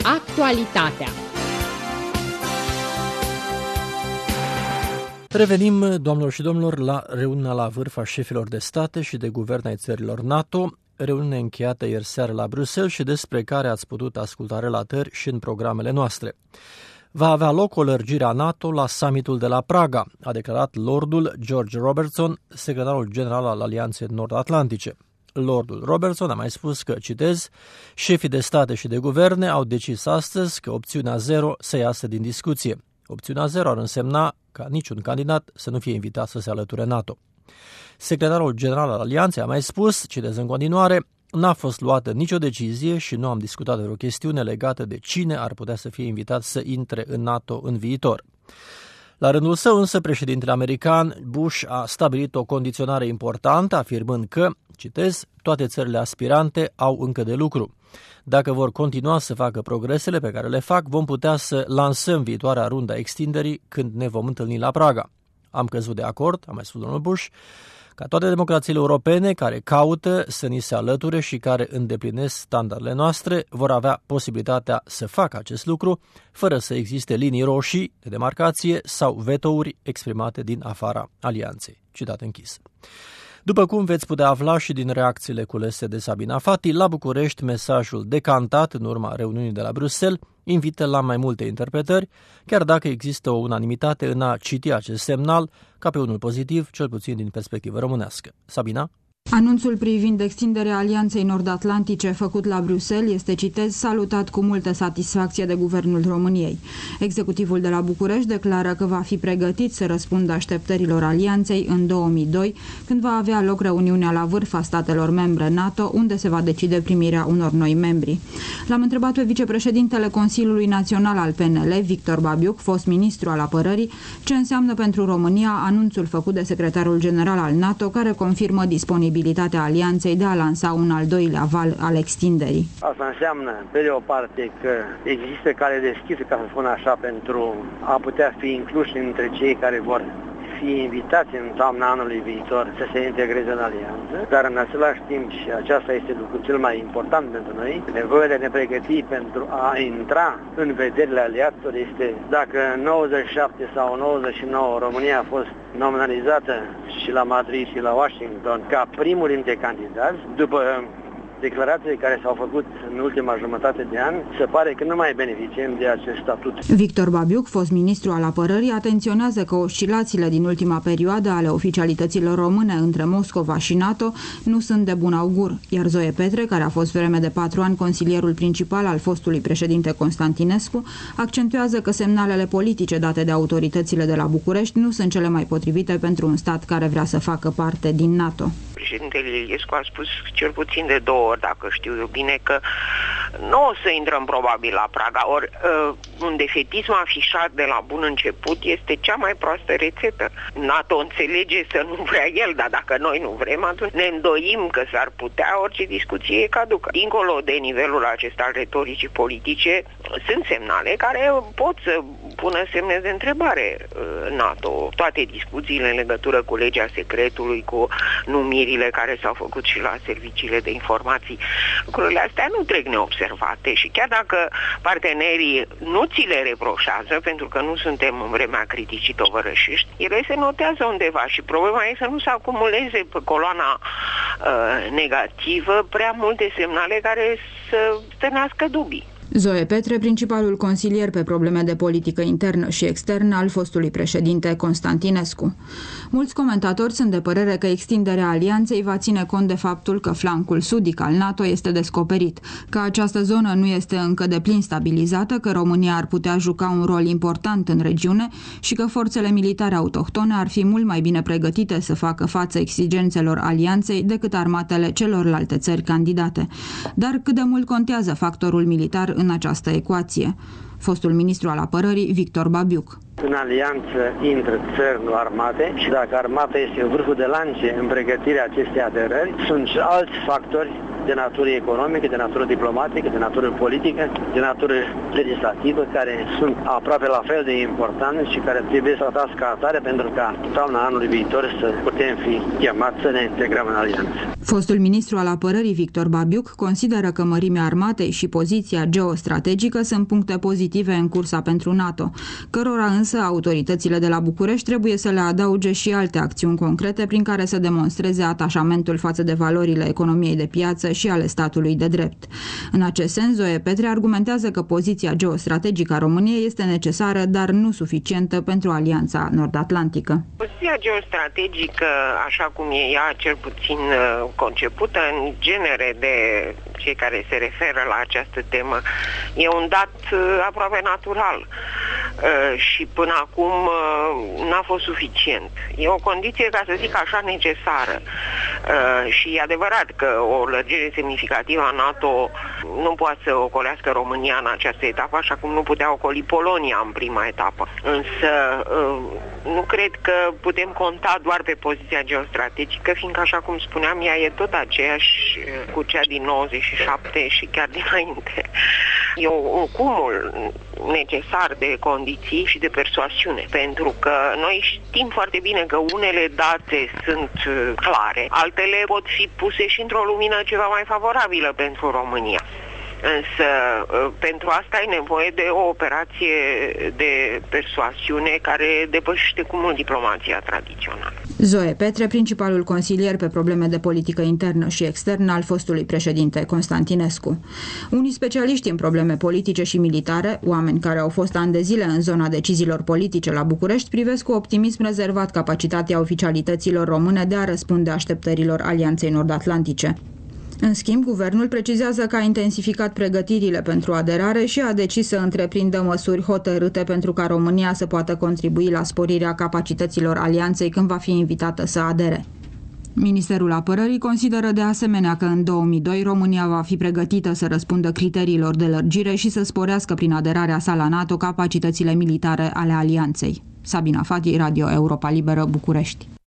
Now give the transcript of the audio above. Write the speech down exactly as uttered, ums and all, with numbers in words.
Actualitatea. Revenim, doamnelor și domnilor, la reuniunea la vârf a șefilor de state și de guverne ai țărilor NATO, reuniune încheiată ieri seară la Bruxelles și despre care ați putut asculta relatări și în programele noastre. Va avea loc o lărgire a NATO la summitul de la Praga, a declarat Lordul George Robertson, secretarul general al Alianței Nord-Atlantice. Lordul Robertson a mai spus că, citez, șefii de state și de guverne au decis astăzi că opțiunea zero să iasă din discuție. Opțiunea zero ar însemna ca niciun candidat să nu fie invitat să se alăture NATO. Secretarul general al Alianței a mai spus, citez în continuare, n-a fost luată nicio decizie și nu am discutat de o chestiune legată de cine ar putea să fie invitat să intre în NATO în viitor. La rândul său însă, președintele american Bush a stabilit o condiționare importantă, afirmând că, citez, toate țările aspirante au încă de lucru. Dacă vor continua să facă progresele pe care le fac, vom putea să lansăm viitoarea rundă a extinderii când ne vom întâlni la Praga. Am căzut de acord, a mai spus domnul Bush, ca toate democrațiile europene care caută să ni se alăture și care îndeplinesc standardele noastre vor avea posibilitatea să facă acest lucru fără să existe linii roșii de demarcație sau vetouri exprimate din afara alianței. Citat închis. După cum veți putea afla și din reacțiile culese de Sabina Fati, la București mesajul decantat în urma reuniunii de la Bruxelles invită la mai multe interpretări, chiar dacă există o unanimitate în a citi acest semnal ca pe unul pozitiv, cel puțin din perspectivă românească. Sabina? Anunțul privind extinderea Alianței Nord-Atlantice făcut la Bruxelles este, citez, salutat cu multă satisfacție de Guvernul României. Executivul de la București declară că va fi pregătit să răspundă așteptărilor Alianței în două mii doi, când va avea loc reuniunea la vârf a statelor membre NATO, unde se va decide primirea unor noi membri. L-am întrebat pe vicepreședintele Consiliului Național al P N L, Victor Babiuc, fost ministru al apărării, ce înseamnă pentru România anunțul făcut de secretarul general al NATO, care confirmă disponibilitatea Alianței de a lansa un al doilea val al extinderii. Asta înseamnă, pe de o parte, că există cale deschisă, ca să spun așa, pentru a putea fi incluși între cei care vor fi invitați în toamna anului viitor să se integreze în alianță, dar în același timp, și aceasta este lucrul cel mai important pentru noi, nevoia de a ne pregăti pentru a intra în vederile aliaților este, dacă în nouăzeci și șapte sau nouăzeci și nouă România a fost nominalizată și la Madrid și la Washington ca primul dintre candidați, după declarațiile care s-au făcut în ultima jumătate de an, se pare că nu mai beneficiem de acest statut. Victor Babiuc, fost ministru al apărării, atenționează că oscilațiile din ultima perioadă ale oficialităților române între Moscova și NATO nu sunt de bun augur, iar Zoe Petre, care a fost vreme de patru ani consilierul principal al fostului președinte Constantinescu, accentuează că semnalele politice date de autoritățile de la București nu sunt cele mai potrivite pentru un stat care vrea să facă parte din NATO. Președintele Iliescu a spus cel puțin de două ori, dacă știu eu bine, că nu o să intrăm probabil la Praga. Ori uh, un defetism afișat de la bun început este cea mai proastă rețetă. NATO înțelege să nu vrea el, dar dacă noi nu vrem, atunci ne îndoim că s-ar putea, orice discuție e caducă. Dincolo de nivelul acesta al retoricii politice, sunt semnale care pot să pună semne de întrebare uh, NATO. Toate discuțiile în legătură cu legea secretului, cu numirile care s-au făcut și la serviciile de informații, lucrurile astea nu trec neobservate și chiar dacă partenerii nu ți le reproșează, pentru că nu suntem în vremea criticii tovărășești, ele se notează undeva și problema e să nu se acumuleze pe coloana uh, negativă prea multe semnale care să stârnească dubii. Zoe Petre, principalul consilier pe probleme de politică internă și externă al fostului președinte Constantinescu. Mulți comentatori sunt de părere că extinderea alianței va ține cont de faptul că flancul sudic al NATO este descoperit, că această zonă nu este încă deplin stabilizată, că România ar putea juca un rol important în regiune și că forțele militare autohtone ar fi mult mai bine pregătite să facă față exigențelor alianței decât armatele celorlalte țări candidate. Dar cât de mult contează factorul militar în această ecuație? Fostul ministru al apărării, Victor Babiuc. În alianță intră țări, nu armate, și dacă armata este vârful de lance în pregătirea acestei aderări, sunt și alți factori de natură economică, de natură diplomatică, de natură politică, de natură legislativă, care sunt aproape la fel de importante și care trebuie să tratați ca atare pentru ca toamna anului viitor să putem fi chemați să ne integrăm în alianță. Fostul ministru al apărării Victor Babiuc consideră că mărimea armatei și poziția geostrategică sunt puncte pozitive în cursa pentru NATO, cărora însă autoritățile de la București trebuie să le adauge și alte acțiuni concrete prin care să demonstreze atașamentul față de valorile economiei de piață și ale statului de drept. În acest sens, Zoe Petre argumentează că poziția geostrategică a României este necesară, dar nu suficientă pentru Alianța Nord-Atlantică. Poziția geostrategică, așa cum e ea cel puțin concepută în genere de cei care se referă la această temă, e un dat aproape natural și până acum n-a fost suficient. E o condiție, ca să zic așa, necesară. Și e adevărat că o lărgire semnificativă a NATO nu poate să ocolească România în această etapă, așa cum nu putea ocoli Polonia în prima etapă. Însă nu cred că putem conta doar pe poziția geostrategică, fiindcă, așa cum spuneam, ea e tot aceeași cu cea din nouăzeci și șapte și chiar dinainte. E un cumul necesar de condiții și de persoasiune, pentru că noi știm foarte bine că unele date sunt clare, altele pot fi puse și într-o lumină ceva mai favorabilă pentru România. Însă, pentru asta ai nevoie de o operație de persoasiune care depășește cu mult diplomația tradițională. Zoe Petre, principalul consilier pe probleme de politică internă și externă al fostului președinte Constantinescu. Unii specialiști în probleme politice și militare, oameni care au fost ani de zile în zona deciziilor politice la București, privesc cu optimism rezervat capacitatea oficialităților române de a răspunde așteptărilor Alianței Nord-Atlantice. În schimb, guvernul precizează că a intensificat pregătirile pentru aderare și a decis să întreprindă măsuri hotărâte pentru ca România să poată contribui la sporirea capacităților alianței când va fi invitată să adere. Ministerul Apărării consideră de asemenea că în două mii doi România va fi pregătită să răspundă criteriilor de lărgire și să sporească prin aderarea sa la NATO capacitățile militare ale alianței. Sabina Fati, Radio Europa Liberă, București.